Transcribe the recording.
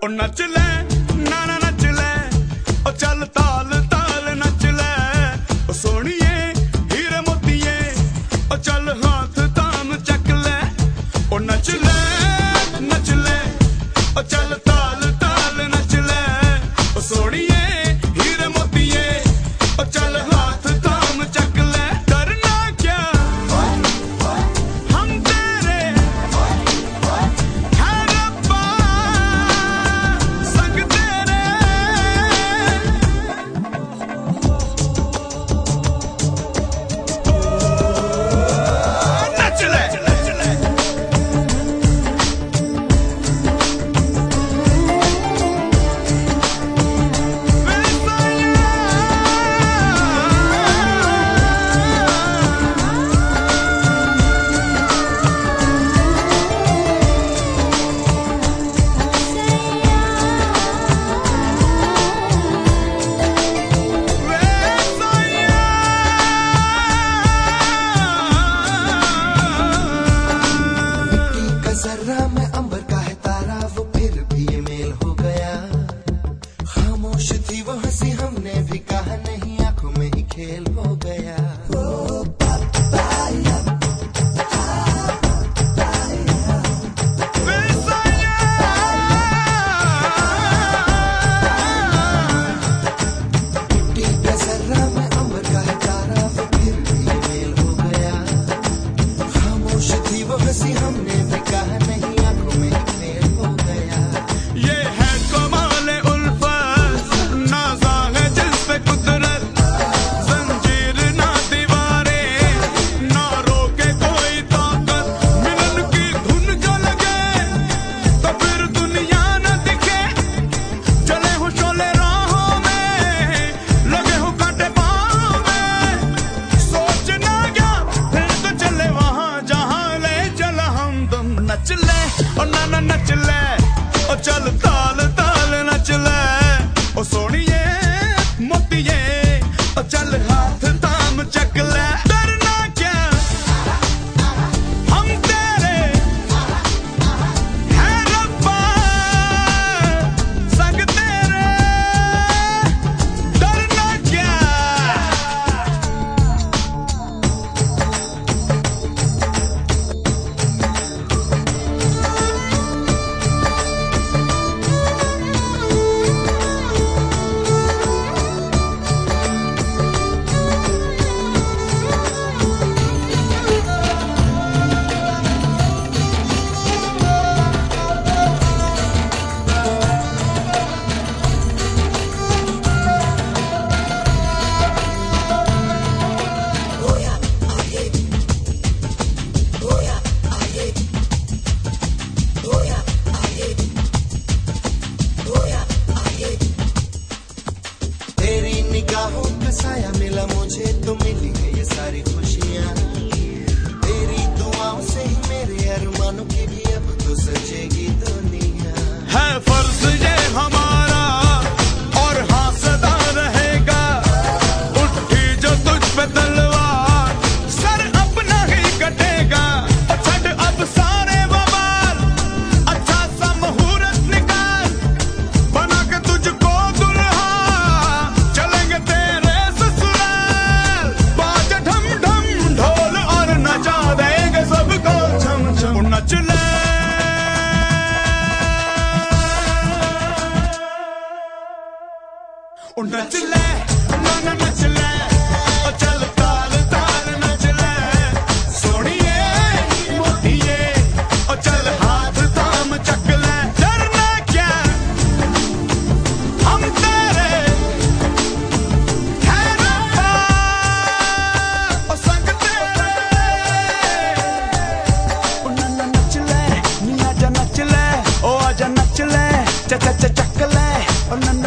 ओ नच ले नाना नच ले ओ चल ताल ताल नच ले ओ सोनिए हीरे मोतिए ओ चल हाथ ताम चक ले ओ नच ले ओ चल ताल ताल नच ले ओ सोनिए हीरे मोतिए ओ चल हाथ ताम चक ले डरना क्या हम तेरे है रब्बा संग तेरे नच ले जर्रा में अंबर का है तारा वो फिर भी ये मेल हो गया खामोश थी वो हंसी हमने भी कहा नहीं आंखों में ही खेल हो गया जर्रा में अंबर का है तारा वो फिर भी ये मेल हो गया खामोश थी वो हंसी हमने भी कहा नहीं आंखों में ही खेल हो गया ये है कमाल उल्फत नाज़ा है जिस पे कुदरत जंजीर ना दीवारें ना रोके कोई ताकत मिलन की धुन जो लगे तो फिर दुनिया न दिखे चले हो शोले राहों में लगे हो कांटे पाँव में सोचना क्या फिर तो चले वहाँ जहाँ ले चला हमदम नच ले और नाना नच ले ओ चल ताल ताल नच ले ओ सोनिए मोतिए ओ चल हाथ ताम चक ले डरना क्या हम तेरे है रब्बा संग तेरे डरना क्या तेरी निगाहों का साया मिला मुझे तो मिली है ये सारी खुशियाँ तेरी दुआओं से ही मेरे अरमानों की भी अब तो सजेगी दुनिया है फर्ज ये हमारा और हाँ सदा रहेगा उठी जो तुझ पे तलवार सर अपना ही कटेगा और छठ अब सारे बवाल अच्छा सा मुहूर्त निकाल बना के तुझको दुल्हा चलेंगे तेरे ससुराल बाज ढम ढम ढोल और नचा देंगे सबको छम छम नच ले नच ले नाना नच ले ओ चल ताल ताल नच ले सोनिए मोतिए ओ चल हाथ ताम चक ले डरना क्या हम तेरे है रब्बा ओ संग तेरे ओ नाना नच ले नी आजा नच ले ओ आजा नच ले च च च चक ले ओ नाना